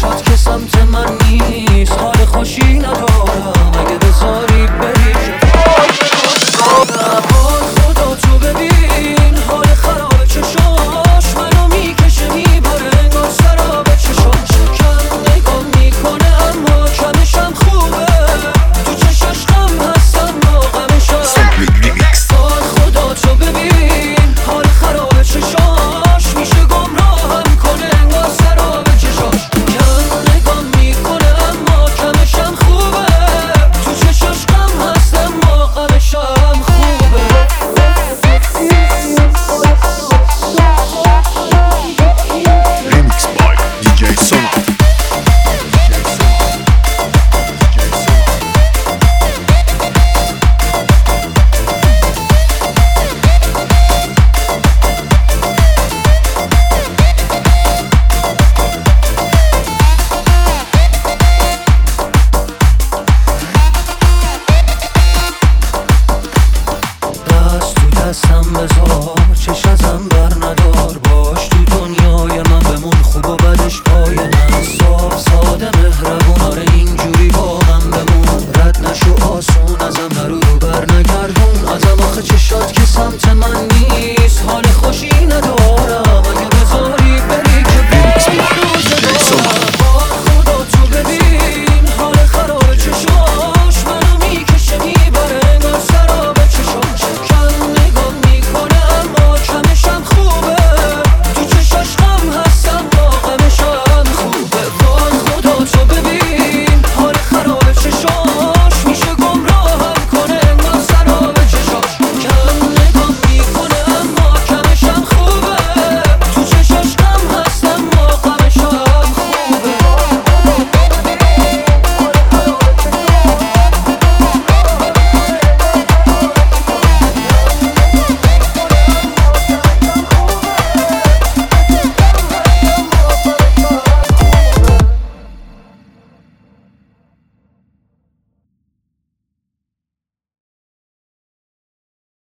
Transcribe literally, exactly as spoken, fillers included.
چشات که سمت من نیست، حال خوشی ندارم اگه بذاری بری حال خدا تو ببین، حال خراب چشاش منو میکشه میبره انگار سراب چشاش. کم نگاه میکنه اما کمشم خوبه، تو چشاش غم هستم با غمشم. حال خدا تو ببین، حال خراب چشاش میشه گمراهم کنه انگار سراب چشاش. کم نگاه میکنه اما کمشم خوبه، تو چشاش غم هستم با غمشم خوبه. Remix by دی جی Sona. دست تو دستم بذار، چش ازم بر ندار، باش تو دنیای من بمون، خوب و بدش پای من. صاف